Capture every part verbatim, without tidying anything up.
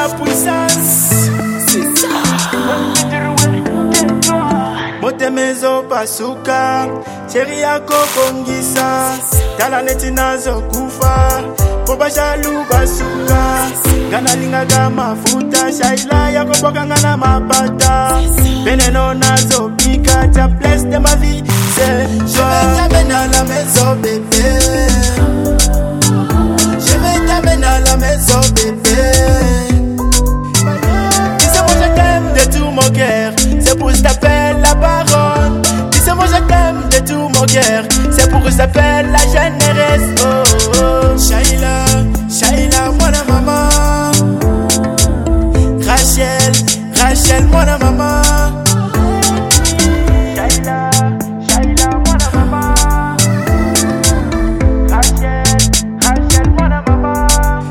la puissance. C'est ça. Motemezo pasuka, chéri yako kongisa. Tala neti nazo kufa, poba jalu basuka. Gana linga gama futa, shaila yako boka ngana mapata. Veneno nazo pika, ta place de ma vie, c'est toi. Je vais t'amener à la maison bébé. Je vais t'amener à la maison bébé. Tu sais moi je t'aime de tout mon cœur, c'est pour que je t'appelle la baronne. Tu sais moi je t'aime de tout mon cœur, c'est pour que je t'appelle la généresse. Oh oh, Shaila, Shaila, moi la maman. Rachel, Rachel, moi la maman. Shaila, Shaila, moi la maman. Rachel, Rachel, moi la maman.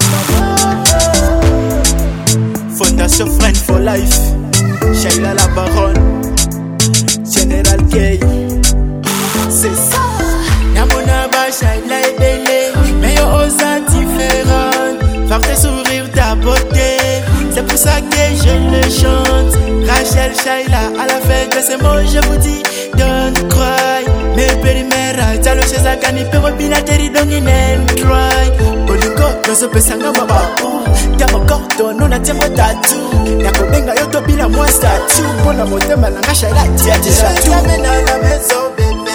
Fondation Friend for Life, Shaila la baronne, General K. C'est ça. Namona ba Shaila est belle, mais yo osa différente. Par tes sourires, ta beauté, c'est pour ça que je le chante. Rachel, Shaila, à la fête de ces mots, je vous dis, don't cry. Me perimera, talo chez Akani, pero binateri don't in cry. Olingo, noso pesanga mababu. Tamo korto, nona temo tatu. Yako benga yoto bila moi statue. Pona motema nanga Shaila, tia déjà tout. Je vais t'amener à la maison bébé.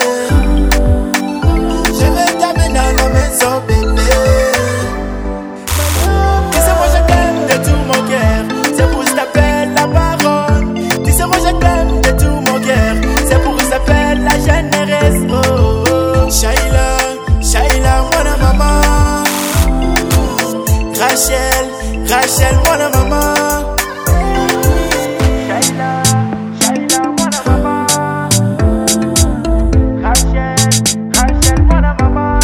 Je vais t'amener à la maison bébé. Rachel, Rachel, moi la maman. Shaila, Shaila, moi la maman. Rachel, Rachel, moi la maman.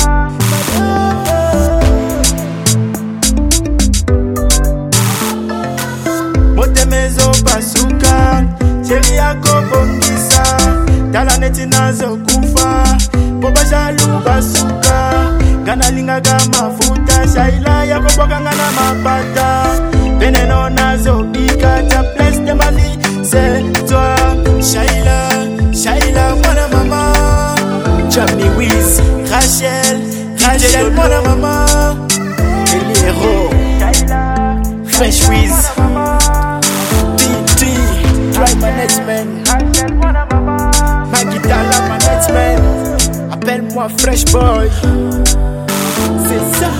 Motemezo pasuka, chéri yako bongisa. Tala neti nazo kufa, poba jalu basuka. Gana linga gama futa, Shaila yako boka ngana mapata. Veneno nazo bika, ta place de ma vie, c'est toi. Shaila, Shaila, moi la maman. Jamie Wiz, Rachel, Rachel, moi la maman. El héros, Shaila, Fresh Wiz, T T, Dry Management, Rachel, moi la maman. Magitala Management, appelle-moi Fresh Boy. C'est ça.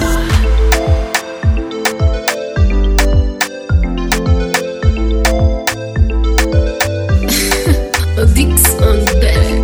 Dix on belle.